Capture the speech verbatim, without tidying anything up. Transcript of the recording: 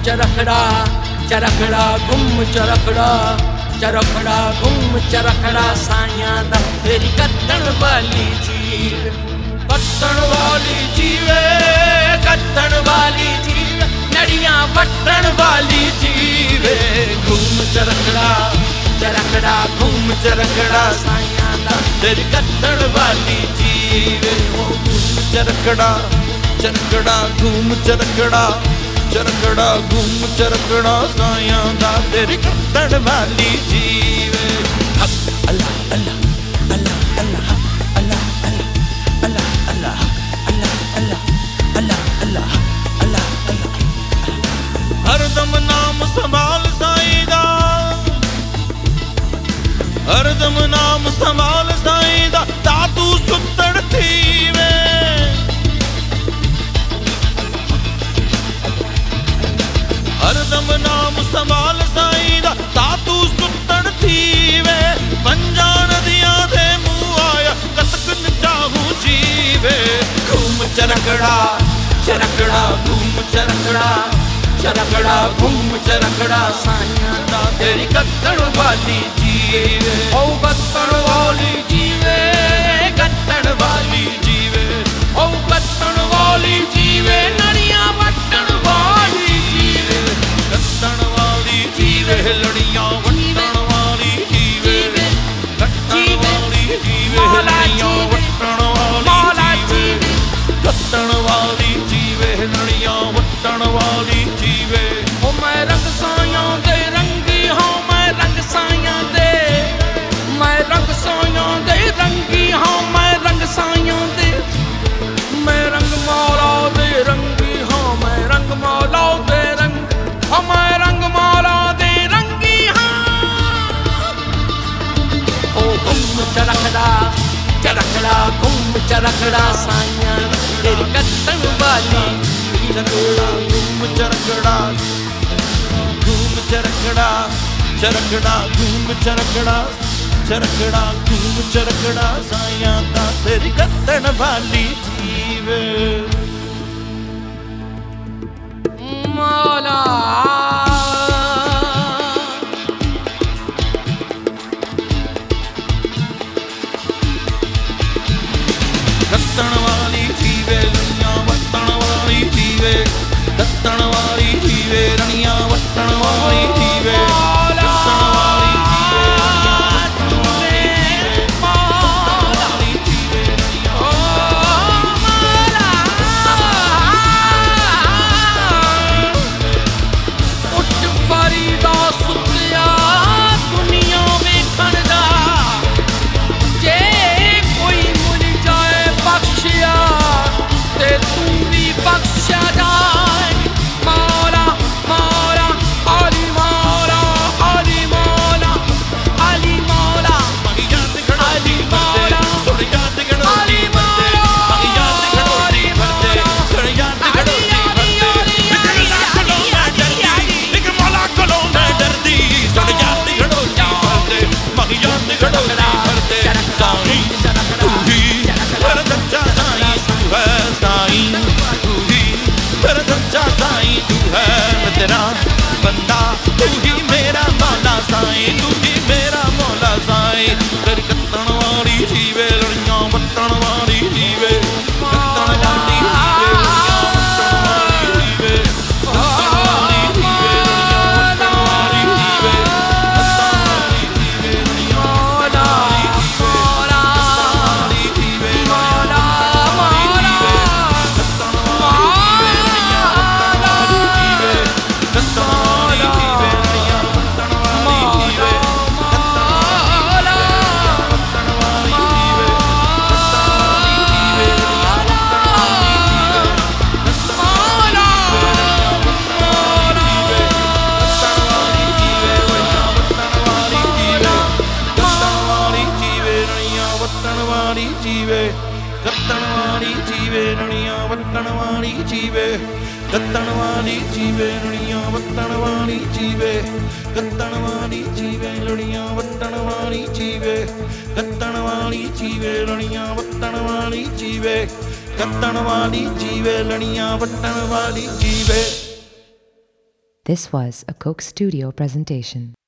ਚਰਖੜਾ ਚਰਖੜਾ ਗੁੰਮ ਚਰਖੜਾ ਚਰਖੜਾ ਗੁੰਮ ਚਰਖੜਾ ਸਾਈਆਂ ਦਾ ਤੇਰੀ ਕੱਤਣ ਵਾਲੀ ਜੀਵੇ ਕੱਤਣ ਵਾਲੀ ਜੀਵੇ ਕੱਤਣ ਵਾਲੀ ਜੀਵੇ ਨੜੀਆਂ ਵੱਟਣ ਵਾਲੀ ਜੀਵੇ ਗੁੰਮ ਚਰਖੜਾ ਚਰਖੜਾ ਗੁੰਮ ਚਰਖੜਾ ਸਾਈਆਂ ਦਾ ਤੇਰੀ ਕੱਤਣ ਵਾਲੀ ਜੀਵੇ ਗੁੰਮ ਚਰਖੜਾ ਚਰਖੜਾ ਗੁੰਮ ਚਰਖੜਾ ਚਰਖੜਾ ਗੁੰਮ ਚਰਖੜਾ ਸਾਈਆਂ ਦਾ ਤੇਰੀ ਕੱਤਣ ਵਾਲੀ ਜੀਵੇ ਅੱਲਾ ਅੱਲਾ ਅੱਲਾ ਅੱਲਾ ਅੱਲਾ ਅੱਲਾ ਅੱਲਾ ਅੱਲਾ ਅੱਲਾ ਅੱਲਾ ਅੱਲਾ ਅੱਲਾ ਅੱਲਾ ਹਰਦਮ ਨਾਮ ਸੰਭਾਲ ਸਾਈਂ ਦਾ ਹਰਦਮ ਨਾਮ ਸੰਭਾਲ ਸਾਈਂ ਦਾ ਤਾਂ ਤੂੰ ਸੁੱਤਣ ਥੀਵੇ ਹਰਦਮ ਨਾਮ ਸੰਭਾਲ ਸਾਈਂ ਦਾ ਤਾਂ ਤੂੰ ਸੁੱਤਣ ਥੀਵੇ ਪੰਜਾਂ ਨਦੀਆਂ ਦੇ ਮੂੰਹ ਆਇਆ ਕਤਕ ਨਚਾਹੂ ਜੀਵੇ ਘੁੰਮ ਚਰਖੜਾ ਚਰਖੜਾ ਘੁੰਮ ਚਰਖੜਾ ਚਰਖੜਾ ਘੁੰਮ ਚਰਖੜਾ ਸਾਈਆਂ ਦਾ ਤੇਰੀ ਕੱਤਣ ਵਾਲੀ ਜੀਵੇ ਓ ਕੱਤਣ ਵਾਲੀ ਜੀਵੇ ਕੱਤਣ ਵਾਲੀ ਜੀਵੇ ਓ ਕੱਤਣ ਵਾਲੀ ਜੀਵੇ ਨੜੀਆਂ ਵੱਟਣ ਵਾਲੀ ਜੀਵੇ ਕੱਤਣ ਵਾਲੀ ਜੀਵੇ ਲੜੀਆਂ ਵੱਟਣ ਵਾਲੀ ਜੀਵੇ ਕੱਤਣ ਵਾਲੀ ਜੀਵੇ ਲੜੀਆਂ ਵੱਟਣ ਵਾਲੀ ਜੀਵੇ ਕੱਤਣ ਵਾਲੀ ਜੀਵੇ ਲੜੀਆਂ ਵੱਟਣ ਵਾਲੀ ਜੀਵੇ ਓ ਮੈਂ ਰੰਗ ਸਾਈਆਂ ਦੇ ਰੰਗੀ ਹਾਂ ਮੈਂ ਰੰਗ ਸਾਈਆਂ ਦੇ ਮੈਂ ਰੰਗ ਸਾਈਆਂ ਦੇ ਰੰਗੀ ਹਾਂ ਮੈਂ ਰੰਗ ਸਾਈਆਂ ਦੇ ਮੈਂ ਰੰਗ ਮੌਲਾ ਦੇ ਰੰਗੀ ਹਾਂ ਮੈਂ ਰੰਗ ਮੌਲਾ ਦੇ ਰੰਗ ਹਾਂ ਮੈਂ ਰੰਗ ਮੌਲਾ ਦੇ ਰੰਗੀ ਹਾਂ ਓ ਗੁੰਮ ਚਰਖੜਾ ਚਰਖੜਾ ਗੁੰਮ ਚਰਖੜਾ ਸਾਈਆਂ ਤੇਰੀ ਕੱਤਣ ਵਾਲੀ ਚਰਖੜਾ ਗੁੰਮ ਚਰਖੜਾ ਗੁੰਮ ਚਰਖੜਾ ਚਰਖੜਾ ਗੁੰਮ ਚਰਖੜਾ ਚਰਖੜਾ ਗੁੰਮ ਚਰਖੜਾ ਸਾਈਆਂ ਦਾ ਤੇਰੀ ਕੱਤਣ ਵਾਲੀ ਜੀਵੇ ਮੌਲਾ ਕੱਤਣ ਵਾਲੀ ਜੀਵੇ ਰਣੀਆਂ ਵੱਟਣ ਵਾਲੀ ਜੀਵੇ ਕੱਤਣ ਵਾਲੀ ਜੀਵੇ ਰਣੀਆਂ ਵੱਟਣ ਵਾਲੀ ਜੀਵੇ ਕੱਤਣ ਵਾਲੀ ਜੀਵੇ ਬੰਦਾ ਤੂੰ ਹੀ ਮੇਰਾ ਮੌਲਾ ਸਾਈਂ ਤੂੰ ਹੀ ਮੇਰਾ ਮੌਲਾ ਸਾਈਂ ਤੇਰੀ ਕੱਤਣ ਵਾਲੀ ਜੀਵੇ ਲੜੀਆਂ ਵੱਟਣ ਵਾਲੀ ਜੀਵੇ ਕੱਤਣ ਵਾਲੀ ਜੀਵੇ ਲੜੀਆਂ ਵੱਟਣ ਵਾਲੀ ਜੀਵੇ ਕੱਤਣ ਵਾਲੀ ਜੀਵੇ ਲੜੀਆਂ ਵੱਟਣ ਵਾਲੀ ਜੀਵੇ ਕੱਤਣ ਵਾਲੀ ਜੀਵੇ ਲੜੀਆਂ ਵੱਟਣ ਵਾਲੀ ਜੀਵੇ ਮੌਲਾ ਮੌਲਾ ਕੱਤਣ ਵਾਲੀ ਜੀਵੇ ਕੱਤਣ ਜੀਵੇ ਕੱਤਣ ਵਾਲੀ ਜੀਵੇ ਰਣੀਆਂ ਵੱਟਣ ਵਾਲੀ ਜੀਵੇ ਕੱਤਣ ਵਾਲੀ ਜੀਵੇ ਰਣੀਆਂ ਵੱਟਣ ਵਾਲੀ ਜੀਵੇ ਕੱਤਣ ਵਾਲੀ ਜੀਵੇ ਲੜੀਆਂ ਵੱਟਣ ਵਾਲੀ ਜੀਵੇ ਕੱਤਣ ਵਾਲੀ ਜੀਵੇ ਲੜੀਆਂ ਵੱਟਣ ਵਾਲੀ ਜੀਵੇ ਕੱਤਣ ਵਾਲੀ ਜੀਵੇ ਲੜੀਆਂ ਵੱਟਣ ਵਾਲੀ ਜੀਵੇ। This was a Coke Studio presentation.